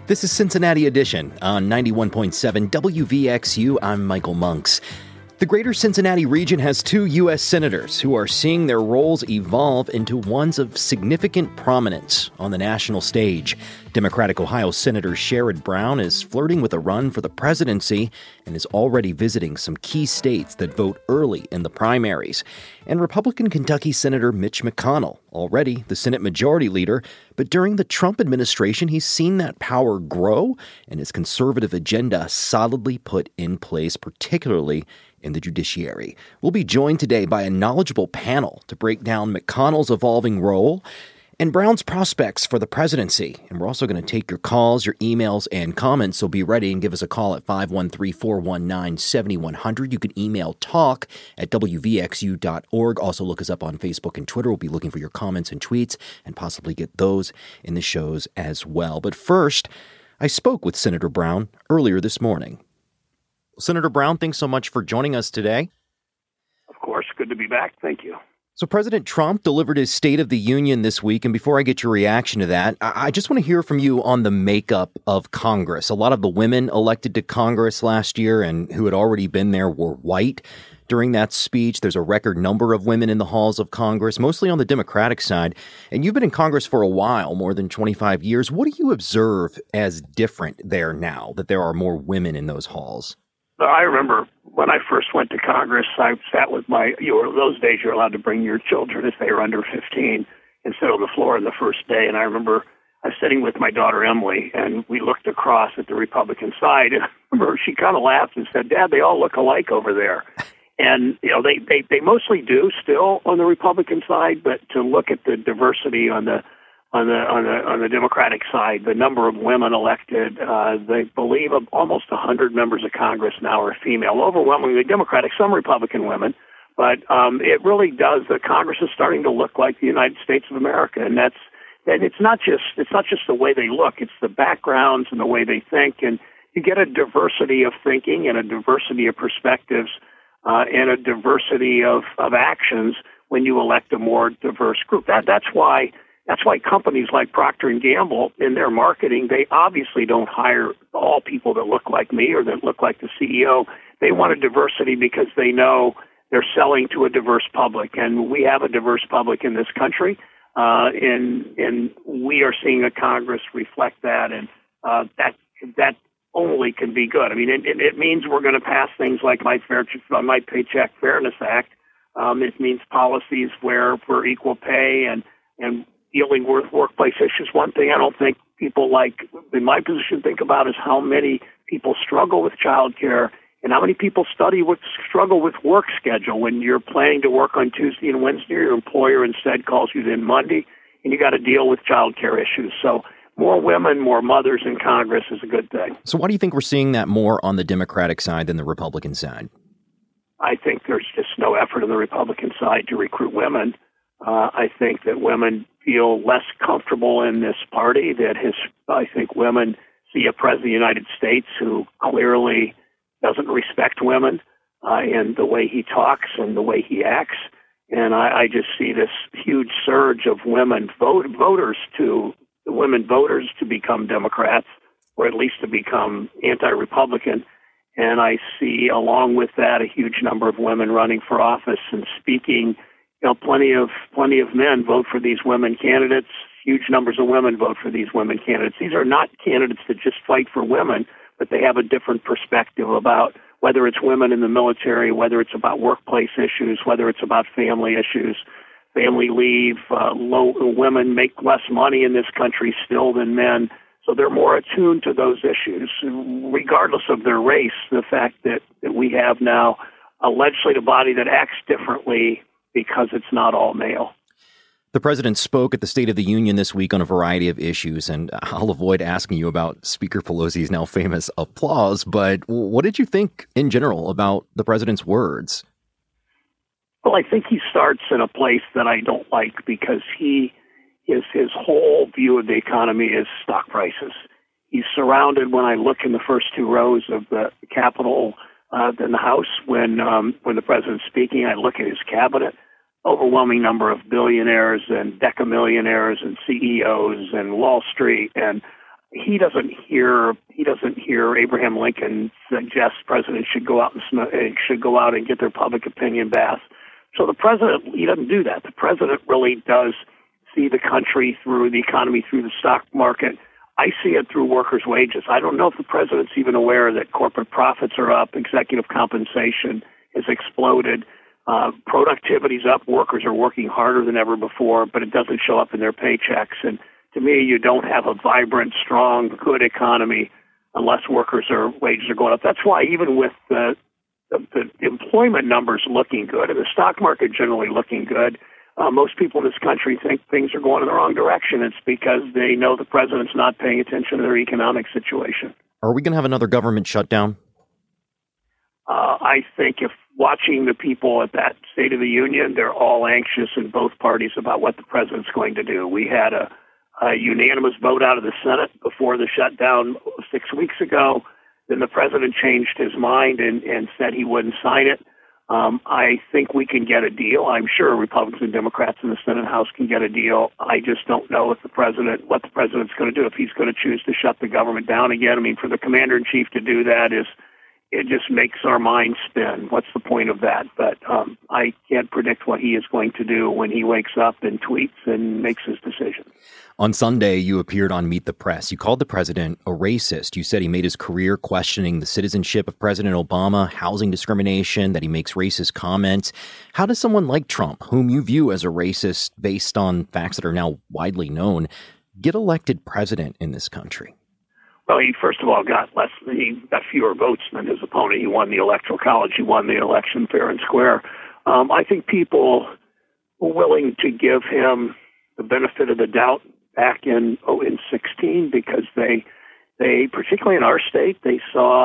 This is Cincinnati Edition on 91.7 WVXU. I'm Michael Monks. The greater Cincinnati region has two U.S. senators who are seeing their roles evolve into ones of significant prominence on the national stage. Democratic Ohio Senator Sherrod Brown is flirting with a run for the presidency and is already visiting some key states that vote early in the primaries. And Republican Kentucky Senator Mitch McConnell, already the Senate Majority Leader, but during the Trump administration, he's seen that power grow and his conservative agenda solidly put in place, particularly in the judiciary. We'll be joined today by a knowledgeable panel to break down McConnell's evolving role and Brown's prospects for the presidency. And we're also going to take your calls, your emails, and comments, so be ready and give us a call at 513-419-7100. You can email talk@wvxu.org. Also look us up on Facebook and Twitter. We'll be looking for your comments and tweets and possibly get those in the shows as well. But first, I spoke with Senator Brown earlier this morning. Senator Brown, thanks so much for joining us today. Of course. Good to be back. Thank you. So President Trump delivered his State of the Union this week, and before I get your reaction to that, I just want to hear from you on the makeup of Congress. A lot of the women elected to Congress last year and who had already been there were white. During that speech, there's a record number of women in the halls of Congress, mostly on the Democratic side. And you've been in Congress for a while, more than 25 years. What do you observe as different there now that there are more women in those halls? I remember when I first went to Congress, I sat with those days you're allowed to bring your children if they were under 15 and sit on the floor on the first day. And I remember I was sitting with my daughter, Emily, and we looked across at the Republican side. And I remember she kind of laughed and said, "Dad, they all look alike over there." And, they mostly do still on the Republican side, but to look at the diversity on the Democratic side, the number of women elected, they believe almost 100 members of Congress now are female, overwhelmingly Democratic, some Republican women, but it really does. The Congress is starting to look like the United States of America, and it's not just the way they look; it's the backgrounds and the way they think, and you get a diversity of thinking and a diversity of perspectives and a diversity of actions when you elect a more diverse group. That's why companies like Procter & Gamble, in their marketing, they obviously don't hire all people that look like me or that look like the CEO. They want a diversity because they know they're selling to a diverse public, and we have a diverse public in this country, and we are seeing a Congress reflect that, and that only can be good. I mean, it means we're going to pass things like my Paycheck Fairness Act. It means policies for equal pay and dealing with workplace issues. One thing I don't think people like in my position think about is how many people struggle with childcare and how many people struggle with work schedule. When you're planning to work on Tuesday and Wednesday, your employer instead calls you in Monday, and you got to deal with childcare issues. So more women, more mothers in Congress is a good thing. So why do you think we're seeing that more on the Democratic side than the Republican side? I think there's just no effort on the Republican side to recruit women. I think that women feel less comfortable in this party. I think women see a president of the United States who clearly doesn't respect women in the way he talks and the way he acts. And I just see this huge surge of women voters to become Democrats, or at least to become anti-Republican. And I see, along with that, a huge number of women running for office and speaking. Plenty of men vote for these women candidates. Huge numbers of women vote for these women candidates. These are not candidates that just fight for women, but they have a different perspective about whether it's women in the military, whether it's about workplace issues, whether it's about family issues, family leave. Women make less money in this country still than men, so they're more attuned to those issues, regardless of their race. The fact that we have now a legislative body that acts differently because it's not all male. The president spoke at the State of the Union this week on a variety of issues, and I'll avoid asking you about Speaker Pelosi's now famous applause, but what did you think in general about the president's words? Well, I think he starts in a place that I don't like because his whole view of the economy is stock prices. He's surrounded, when I look in the first two rows of the Capitol, in the House, when the president's speaking, I look at his cabinet, overwhelming number of billionaires and decamillionaires and CEOs and Wall Street, and he doesn't hear Abraham Lincoln suggest presidents should go out and get their public opinion bath. So the president, he doesn't do that. The president really does see the country through the economy, through the stock market. I see it through workers' wages. I don't know if the president's even aware that corporate profits are up, executive compensation has exploded, productivity's up, workers are working harder than ever before, but it doesn't show up in their paychecks. And to me, you don't have a vibrant, strong, good economy unless wages are going up. That's why even with the employment numbers looking good and the stock market generally looking good, most people in this country think things are going in the wrong direction. It's because they know the president's not paying attention to their economic situation. Are we going to have another government shutdown? I think if watching the people at that State of the Union, they're all anxious in both parties about what the president's going to do. We had a unanimous vote out of the Senate before the shutdown 6 weeks ago. Then the president changed his mind and said he wouldn't sign it. I think we can get a deal. I'm sure Republicans and Democrats in the Senate House can get a deal. I just don't know what the president's going to do, if he's going to choose to shut the government down again. I mean, for the commander-in-chief to do that it just makes our minds spin. What's the point of that? But I can't predict what he is going to do when he wakes up and tweets and makes his decision. On Sunday, you appeared on Meet the Press. You called the president a racist. You said he made his career questioning the citizenship of President Obama, housing discrimination, that he makes racist comments. How does someone like Trump, whom you view as a racist based on facts that are now widely known, get elected president in this country? Well, he first of all got fewer votes than his opponent. He won the Electoral College. He won the election fair and square. I think people were willing to give him the benefit of the doubt back in 16 because they particularly in our state, they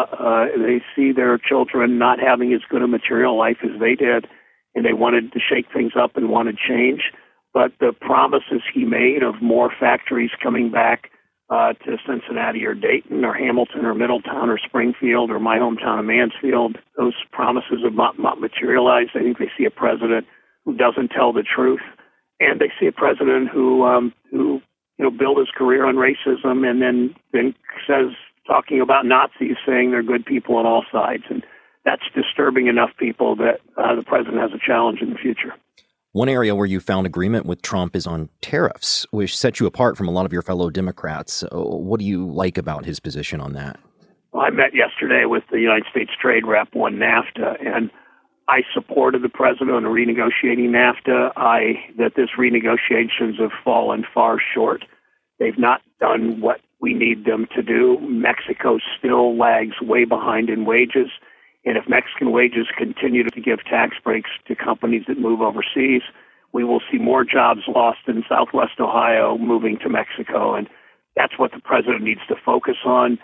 see their children not having as good a material life as they did, and they wanted to shake things up and wanted change. But the promises he made of more factories coming back to Cincinnati or Dayton or Hamilton or Middletown or Springfield or my hometown of Mansfield, those promises have not materialized. I think they see a president who doesn't tell the truth, and they see a president who built his career on racism and then says, talking about Nazis, saying they're good people on all sides. And that's disturbing enough people that the president has a challenge in the future. One area where you found agreement with Trump is on tariffs, which set you apart from a lot of your fellow Democrats. What do you like about his position on that? Well, I met yesterday with the United States trade rep on NAFTA, and I supported the president on renegotiating NAFTA. That this renegotiations have fallen far short. They've not done what we need them to do. Mexico still lags way behind in wages. And if Mexican wages continue to give tax breaks to companies that move overseas, we will see more jobs lost in Southwest Ohio moving to Mexico. And that's what the president needs to focus on.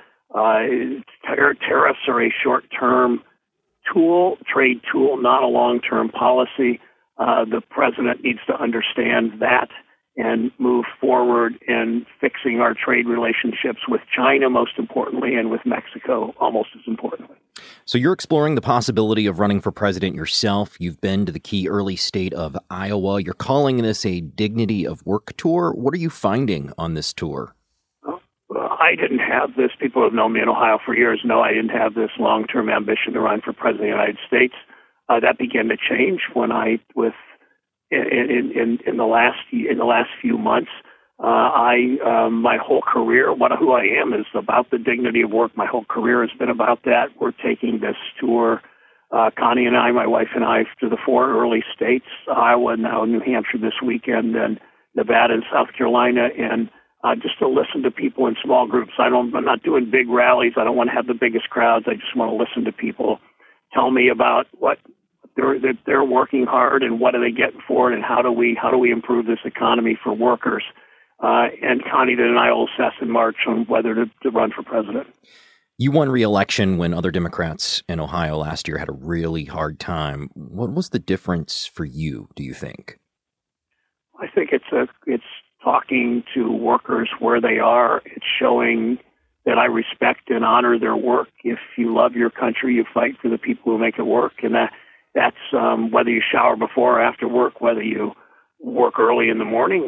Tariffs are a short-term trade tool, not a long-term policy. The president needs to understand that and move forward in fixing our trade relationships with China, most importantly, and with Mexico, almost as importantly. So you're exploring the possibility of running for president yourself. You've been to the key early state of Iowa. You're calling this a Dignity of Work tour. What are you finding on this tour? I didn't have this. People who have known me in Ohio for years know I didn't have this long-term ambition to run for president of the United States. That began to change when in the last few months. My whole career, who I am, is about the dignity of work. My whole career has been about that. We're taking this tour, Connie and I, my wife and I, to the 4 early states, Iowa, now New Hampshire this weekend, and Nevada and South Carolina, and just to listen to people in small groups. I'm not doing big rallies. I don't want to have the biggest crowds. I just want to listen to people tell me about what they're working hard and what are they getting for it, and how do we improve this economy for workers. And Connie and I will assess in March on whether to run for president. You won re-election when other Democrats in Ohio last year had a really hard time. What was the difference for you, do you think? I think it's talking to workers where they are. It's showing that I respect and honor their work. If you love your country, you fight for the people who make it work. And that's whether you shower before or after work, whether you work early in the morning like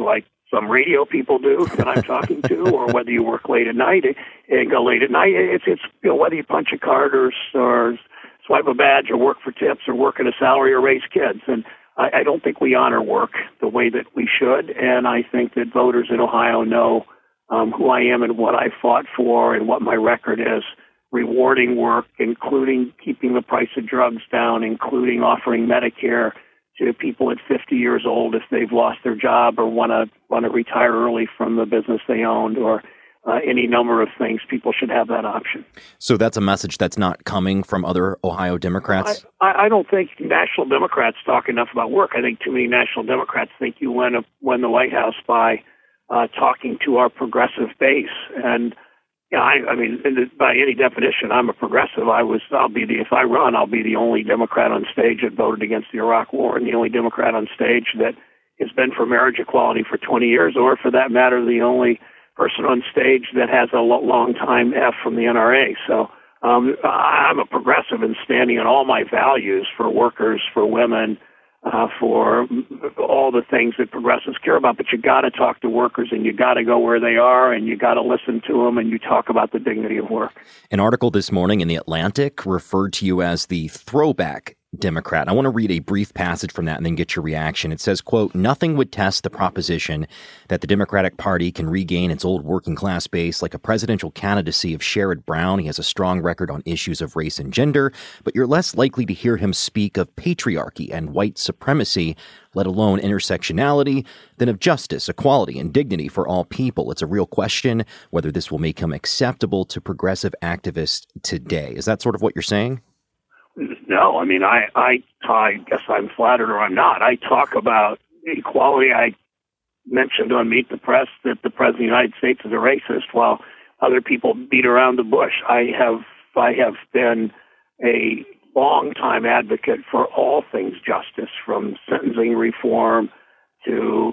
some radio people do that I'm talking to, or whether you work late at night and go late at night. It's whether you punch a card or swipe a badge or work for tips or work at a salary or raise kids. And I don't think we honor work the way that we should. And I think that voters in Ohio know who I am and what I fought for and what my record is. Rewarding work, including keeping the price of drugs down, including offering Medicare to people at 50 years old if they've lost their job or want to retire early from the business they owned, or any number of things. People should have that option. So that's a message that's not coming from other Ohio Democrats? I don't think national Democrats talk enough about work. I think too many national Democrats think you win the White House by talking to our progressive base. And yeah, I mean, by any definition, I'm a progressive. If I run, I'll be the only Democrat on stage that voted against the Iraq War, and the only Democrat on stage that has been for marriage equality for 20 years, or for that matter, the only person on stage that has a long time F from the NRA. So I'm a progressive in standing on all my values for workers, for women, for all the things that progressives care about. But you got to talk to workers, and you got to go where they are, and you got to listen to them, and you talk about the dignity of work. An article this morning in The Atlantic referred to you as the throwback Democrat. I want to read a brief passage from that and then get your reaction. It says, quote, "Nothing would test the proposition that the Democratic Party can regain its old working class base like a presidential candidacy of Sherrod Brown. He has a strong record on issues of race and gender, but you're less likely to hear him speak of patriarchy and white supremacy, let alone intersectionality, than of justice, equality, and dignity for all people. It's a real question whether this will make him acceptable to progressive activists today." Is that sort of what you're saying? No, I mean, I guess I'm flattered or I'm not. I talk about equality. I mentioned on Meet the Press that the President of the United States is a racist, while other people beat around the bush. I have been a long-time advocate for all things justice, from sentencing reform to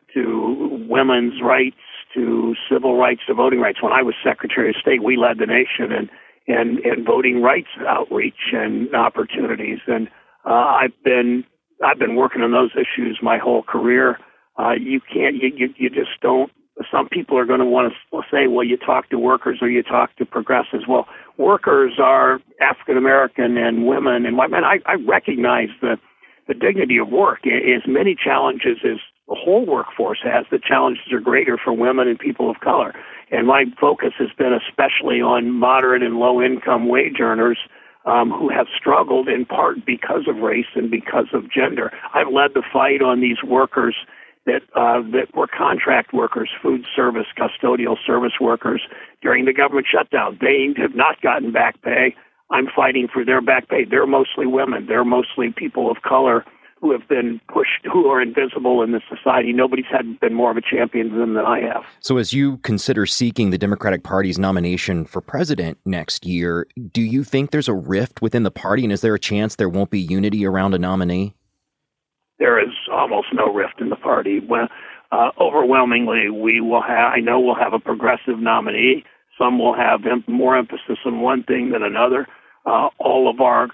women's rights, to civil rights, to voting rights. When I was Secretary of State, we led the nation in voting rights outreach and opportunities. And I've been working on those issues my whole career. You just don't. Some people are going to want to say, well, you talk to workers or you talk to progressives. Well, workers are African American and women and white men. I recognize the dignity of work. As many challenges as the whole workforce has, the challenges are greater for women and people of color. And my focus has been especially on moderate and low-income wage earners who have struggled in part because of race and because of gender. I've led the fight on these workers that were contract workers, food service, custodial service workers during the government shutdown. They have not gotten back pay. I'm fighting for their back pay. They're mostly women. They're mostly people of color who have been pushed, who are invisible in this society. Nobody's been more of a champion than I have. So as you consider seeking the Democratic Party's nomination for president next year, do you think there's a rift within the party, and is there a chance there won't be unity around a nominee? There is almost no rift in the party. Overwhelmingly, we'll have a progressive nominee. Some will have more emphasis on one thing than another. All of our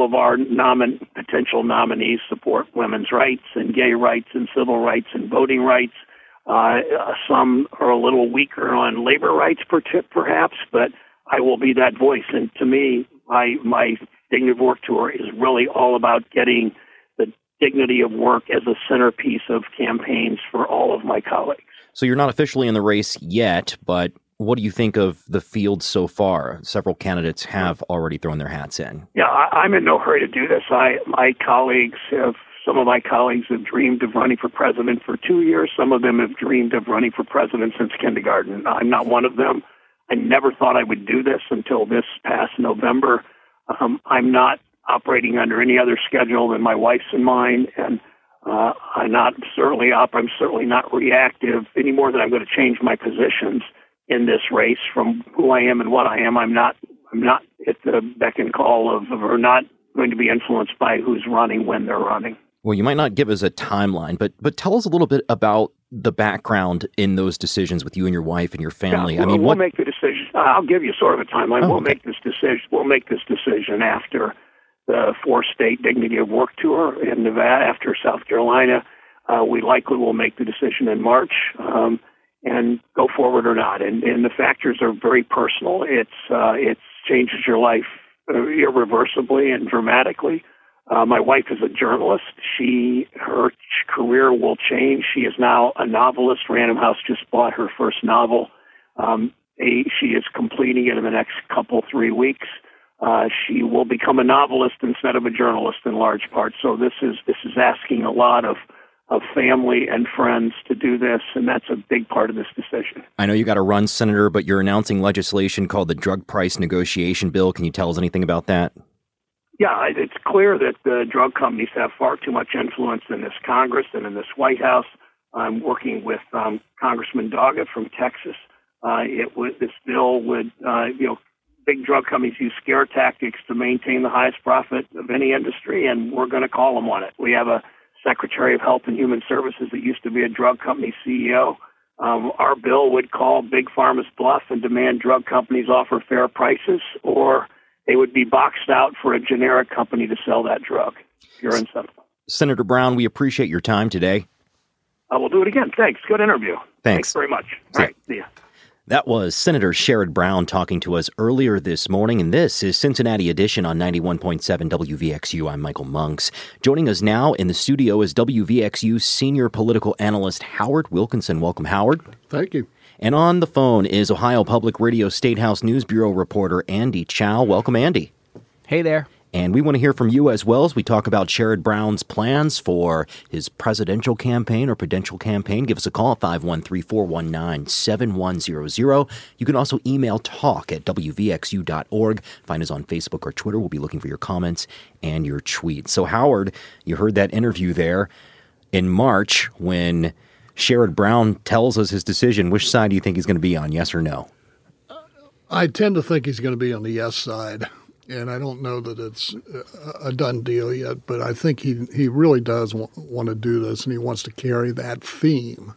potential nominees support women's rights and gay rights and civil rights and voting rights. Some are a little weaker on labor rights, perhaps, but I will be that voice. And to me, my Dignity of Work tour is really all about getting the dignity of work as a centerpiece of campaigns for all of my colleagues. So you're not officially in the race yet, but what do you think of the field so far? Several candidates have already thrown their hats in. Yeah, I'm in no hurry to do this. Some of my colleagues have dreamed of running for president for 2 years. Some of them have dreamed of running for president since kindergarten. I'm not one of them. I never thought I would do this until this past November. I'm not operating under any other schedule than my wife's and mine, and I'm certainly not reactive any more than I'm going to change my positions in this race from who I am and what I am. I'm not at the beck and call of, or not going to be influenced by who's running when they're running. Well, you might not give us a timeline, but tell us a little bit about the background in those decisions with you and your wife and your family. Yeah, we'll make the decision. I'll give you sort of a timeline. Oh, we'll make this decision after the 4-state Dignity of Work tour in Nevada, after South Carolina. we likely will make the decision in March and go forward or not. And the factors are very personal. It changes your life irreversibly and dramatically. My wife is a journalist. Her career will change. She is now a novelist. Random House just bought her first novel. She is completing it in the next 3 weeks. She will become a novelist instead of a journalist in large part. So this is asking a lot of family and friends to do this, and that's a big part of this decision. I know you got to run, Senator, but you're announcing legislation called the Drug Price Negotiation Bill. Can you tell us anything about that? Yeah, it's clear that the drug companies have far too much influence in this Congress and in this White House. I'm working with Congressman Doggett from Texas. This bill would, big drug companies use scare tactics to maintain the highest profit of any industry, and we're going to call them on it. We have a Secretary of Health and Human Services that used to be a drug company CEO. Our bill would call Big Pharma's bluff and demand drug companies offer fair prices, or they would be boxed out for a generic company to sell that drug. Pure and simple. Senator Brown, we appreciate your time today. We'll do it again. Thanks. Good interview. Thanks very much. All right. See ya. That was Senator Sherrod Brown talking to us earlier this morning, and this is Cincinnati Edition on 91.7 WVXU. I'm Michael Monks. Joining us now in the studio is WVXU senior political analyst Howard Wilkinson. Welcome, Howard. Thank you. And on the phone is Ohio Public Radio State House News Bureau reporter Andy Chow. Welcome, Andy. Hey there. And we want to hear from you as well as we talk about Sherrod Brown's plans for his presidential campaign or potential campaign. Give us a call at 513-419-7100. You can also email talk@wvxu.org. Find us on Facebook or Twitter. We'll be looking for your comments and your tweets. So, Howard, you heard that interview there in March when Sherrod Brown tells us his decision. Which side do you think he's going to be on, yes or no? I tend to think he's going to be on the yes side. And I don't know that it's a done deal yet, but I think he really does want to do this, and he wants to carry that theme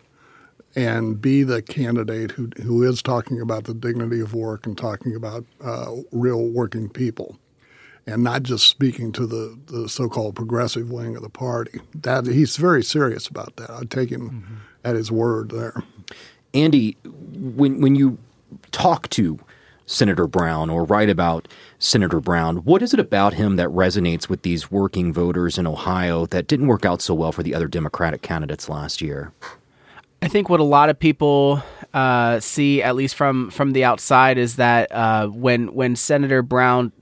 and be the candidate who is talking about the dignity of work and talking about real working people, and not just speaking to the so-called progressive wing of the party. That he's very serious about that. I take him at his word there. Andy, when you talk to Senator Brown or write about Senator Brown, what is it about him that resonates with these working voters in Ohio that didn't work out so well for the other Democratic candidates last year? I think what a lot of people see, at least from the outside, is that when Senator Brown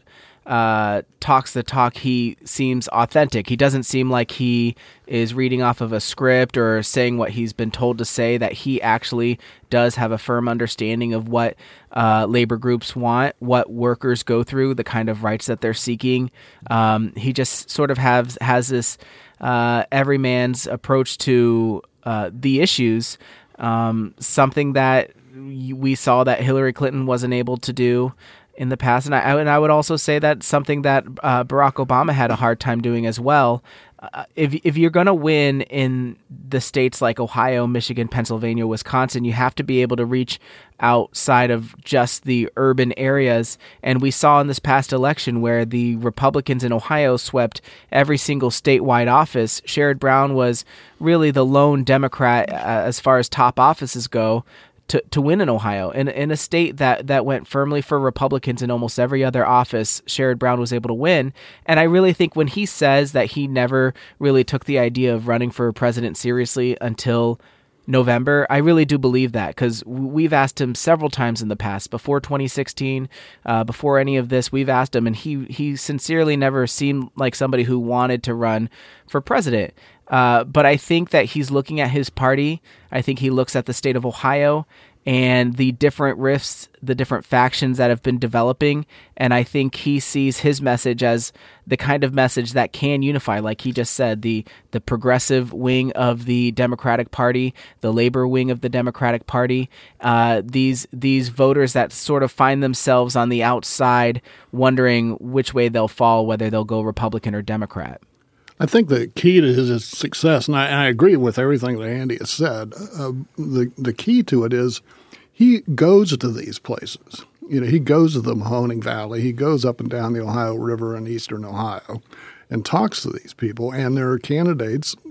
talks the talk, he seems authentic. He doesn't seem like he is reading off of a script or saying what he's been told to say, that he actually does have a firm understanding of what labor groups want, what workers go through, the kind of rights that they're seeking. He just sort of has this everyman's approach to the issues, something that we saw that Hillary Clinton wasn't able to do in the past. And I would also say that something that Barack Obama had a hard time doing as well. If you're going to win in the states like Ohio, Michigan, Pennsylvania, Wisconsin, you have to be able to reach outside of just the urban areas. And we saw in this past election where the Republicans in Ohio swept every single statewide office. Sherrod Brown was really the lone Democrat as far as top offices go to win in Ohio. In a state that went firmly for Republicans in almost every other office, Sherrod Brown was able to win. And I really think when he says that he never really took the idea of running for president seriously until November, I really do believe that, because we've asked him several times in the past, before 2016, before any of this, we've asked him, and he sincerely never seemed like somebody who wanted to run for president. But I think that he's looking at his party. I think he looks at the state of Ohio and the different rifts, the different factions that have been developing. And I think he sees his message as the kind of message that can unify, like he just said, the progressive wing of the Democratic Party, the labor wing of the Democratic Party, these voters that sort of find themselves on the outside wondering which way they'll fall, whether they'll go Republican or Democrat. I think the key to his success, and I agree with everything that Andy has said, the key to it is he goes to these places. You know, he goes to the Mahoning Valley. He goes up and down the Ohio River in eastern Ohio and talks to these people. And there are candidates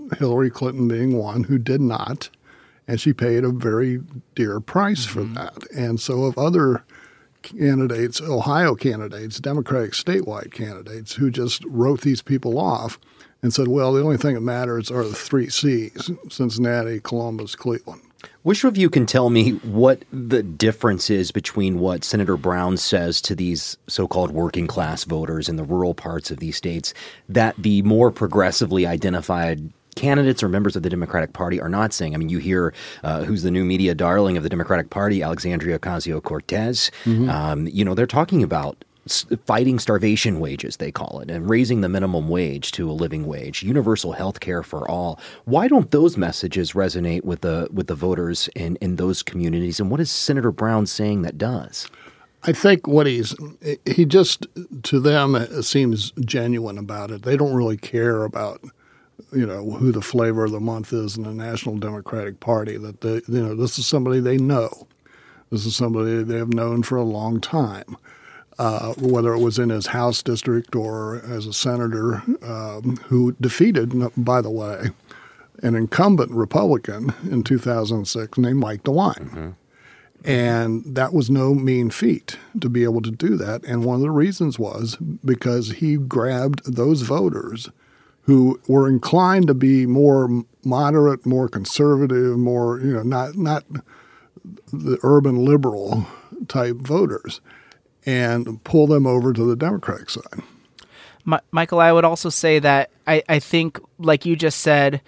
Hillary Clinton being one who did not, and she paid a very dear price for that. And so of other candidates, Ohio candidates, Democratic statewide candidates, who just wrote these people off and said, well, the only thing that matters are the 3 Cs, Cincinnati, Columbus, Cleveland. Which of you can tell me what the difference is between what Senator Brown says to these so-called working class voters in the rural parts of these states that the more progressively identified candidates or members of the Democratic Party are not saying? I mean, you hear who's the new media darling of the Democratic Party, Alexandria Ocasio-Cortez. They're talking about fighting starvation wages, they call it, and raising the minimum wage to a living wage, universal health care for all. Why don't those messages resonate with the voters in those communities? And what is Senator Brown saying that does? I think what he just, to them, seems genuine about it. They don't really care about, who the flavor of the month is in the National Democratic Party, that this is somebody they know. This is somebody they have known for a long time. Whether it was in his House district or as a senator who defeated, by the way, an incumbent Republican in 2006 named Mike DeWine. And that was no mean feat to be able to do that. And one of the reasons was because he grabbed those voters who were inclined to be more moderate, more conservative, more, not the urban liberal type voters, and pull them over to the Democratic side. Michael, I would also say that I think, like you just said,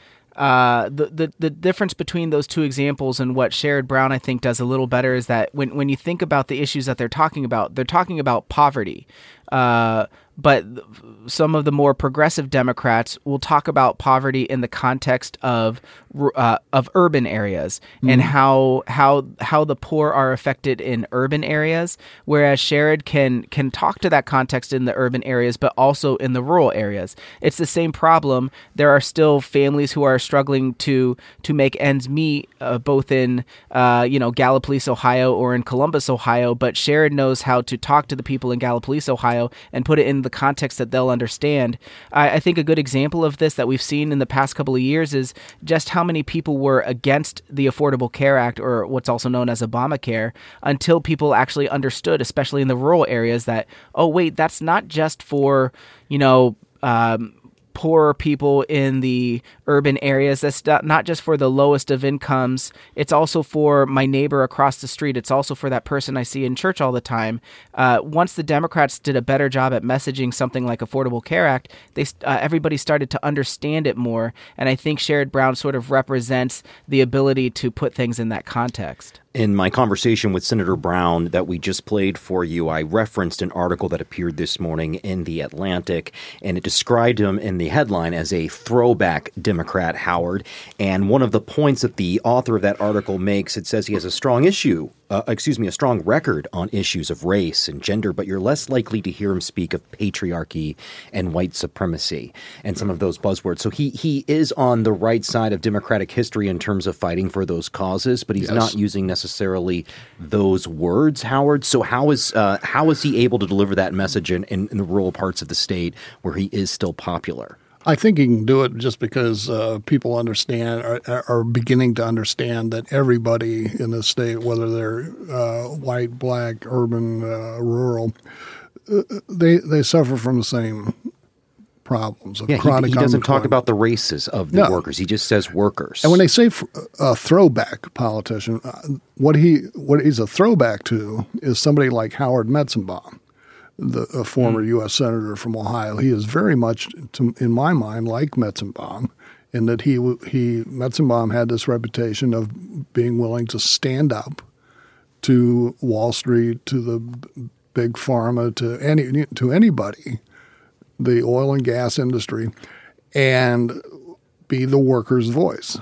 the difference between those two examples and what Sherrod Brown, I think, does a little better is that when you think about the issues that they're talking about poverty. But some of the more progressive Democrats will talk about poverty in the context of urban areas and how the poor are affected in urban areas, whereas Sherrod can talk to that context in the urban areas, but also in the rural areas. It's the same problem. There are still families who are struggling to make ends meet, both in Gallipolis, Ohio, or in Columbus, Ohio. But Sherrod knows how to talk to the people in Gallipolis, Ohio, and put it in the context that they'll understand. I think a good example of this that we've seen in the past couple of years is just how many people were against the Affordable Care Act, or what's also known as Obamacare, until people actually understood, especially in the rural areas, that, oh, wait, that's not just for, poorer people in the urban areas. That's not just for the lowest of incomes. It's also for my neighbor across the street. It's also for that person I see in church all the time. Once the Democrats did a better job at messaging something like Affordable Care Act, everybody started to understand it more. And I think Sherrod Brown sort of represents the ability to put things in that context. In my conversation with Senator Brown that we just played for you, I referenced an article that appeared this morning in The Atlantic, and it described him in the headline as a throwback Democrat, Howard. And one of the points that the author of that article makes, it says he has a strong record on issues of race and gender, but you're less likely to hear him speak of patriarchy and white supremacy and some of those buzzwords. So he is on the right side of Democratic history in terms of fighting for those causes, but he's not using necessarily those words, Howard. So how is he able to deliver that message in the rural parts of the state where he is still popular? I think he can do it just because people understand, are beginning to understand that everybody in the state, whether they're white, black, urban, rural, they suffer from the same problems of chronic unemployment. He doesn't talk about the races of the workers. He just says workers. And when they say a throwback politician, what he's a throwback to is somebody like Howard Metzenbaum, a former U.S. Senator from Ohio. He is very much, in my mind, like Metzenbaum, in that Metzenbaum had this reputation of being willing to stand up to Wall Street, to the big pharma, to anybody, the oil and gas industry, and be the worker's voice.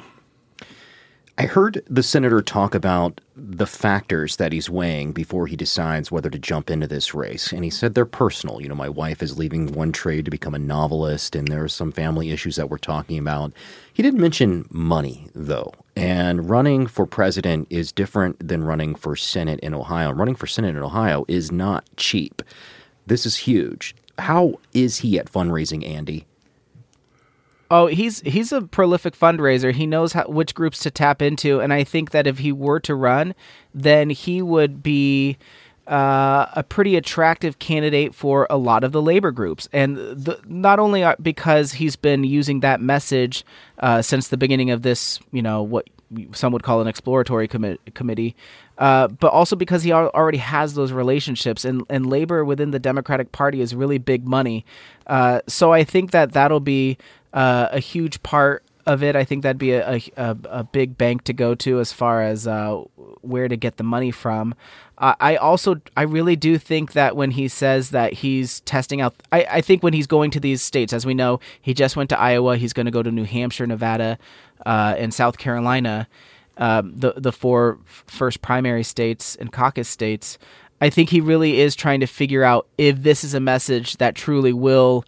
I heard the senator talk about the factors that he's weighing before he decides whether to jump into this race. And he said they're personal. My wife is leaving one trade to become a novelist, and there are some family issues that we're talking about. He didn't mention money, though. And running for president is different than running for Senate in Ohio. Running for Senate in Ohio is not cheap. This is huge. How is he at fundraising, Andy? Oh, he's a prolific fundraiser. He knows which groups to tap into, and I think that if he were to run, then he would be a pretty attractive candidate for a lot of the labor groups, and not only because he's been using that message since the beginning of this, what some would call an exploratory committee, but also because he already has those relationships, and labor within the Democratic Party is really big money. So I think that'll be a huge part of it. I think that'd be a big bank to go to as far as where to get the money from. I really do think that when he says that he's testing out, I think when he's going to these states, as we know, he just went to Iowa, he's going to go to New Hampshire, Nevada, and South Carolina, the four first primary states and caucus states. I think he really is trying to figure out if this is a message that truly will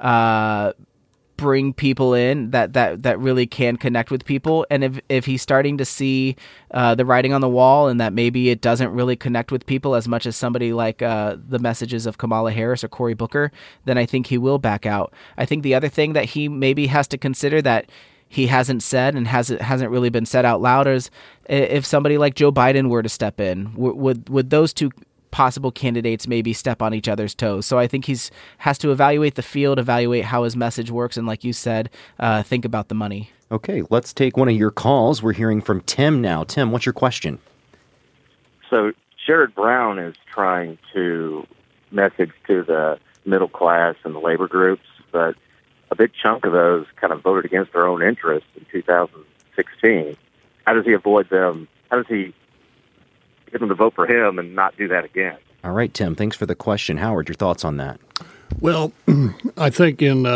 bring people in, that really can connect with people, and if he's starting to see the writing on the wall, and that maybe it doesn't really connect with people as much as somebody like the messages of Kamala Harris or Cory Booker, then I think he will back out. I think the other thing that he maybe has to consider that he hasn't said and hasn't really been said out loud is if somebody like Joe Biden were to step in, would those two possible candidates maybe step on each other's toes. So I think has to evaluate the field, evaluate how his message works, and like you said, think about the money. Okay, let's take one of your calls. We're hearing from Tim now. Tim, what's your question? So Sherrod Brown is trying to message to the middle class and the labor groups, but a big chunk of those kind of voted against their own interests in 2016. How does he avoid them? How does he get them to vote for him and not do that again? All right, Tim, thanks for the question. Howard, your thoughts on that? Well, I think in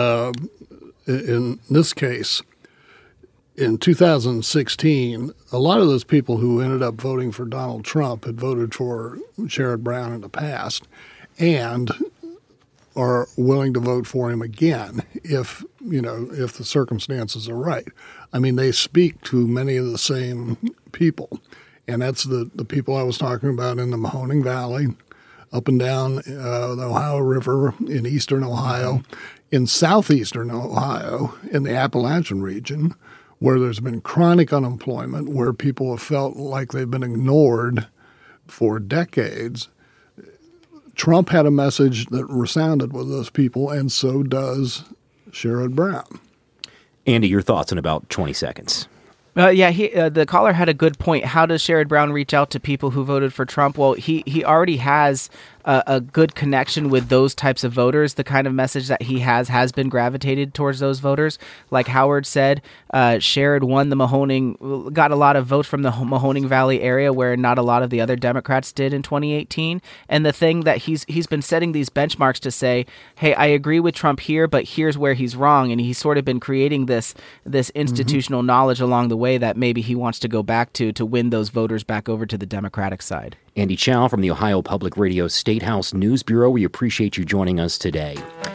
this case, in 2016, a lot of those people who ended up voting for Donald Trump had voted for Sherrod Brown in the past and are willing to vote for him again if the circumstances are right. I mean, they speak to many of the same people. And that's the people I was talking about in the Mahoning Valley, up and down the Ohio River, in eastern Ohio, in southeastern Ohio, in the Appalachian region, where there's been chronic unemployment, where people have felt like they've been ignored for decades. Trump had a message that resounded with those people, and so does Sherrod Brown. Andy, your thoughts in about 20 seconds. The caller had a good point. How does Sherrod Brown reach out to people who voted for Trump? Well, he already has a good connection with those types of voters. The kind of message that he has been gravitated towards those voters. Like Howard said, Sherrod won the Mahoning, got a lot of votes from the Mahoning Valley area where not a lot of the other Democrats did in 2018. And the thing that he's been setting these benchmarks to say, hey, I agree with Trump here, but here's where he's wrong. And he's sort of been creating this institutional knowledge along the way that maybe he wants to go back to win those voters back over to the Democratic side. Andy Chow from the Ohio Public Radio State House News Bureau. We appreciate you joining us today.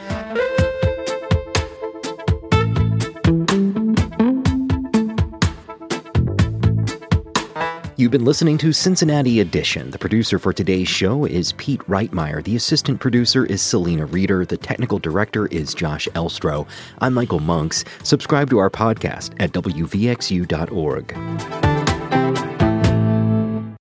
You've been listening to Cincinnati Edition. The producer for today's show is Pete Reitmeyer. The assistant producer is Selena Reeder. The technical director is Josh Elstro. I'm Michael Monks. Subscribe to our podcast at WVXU.org.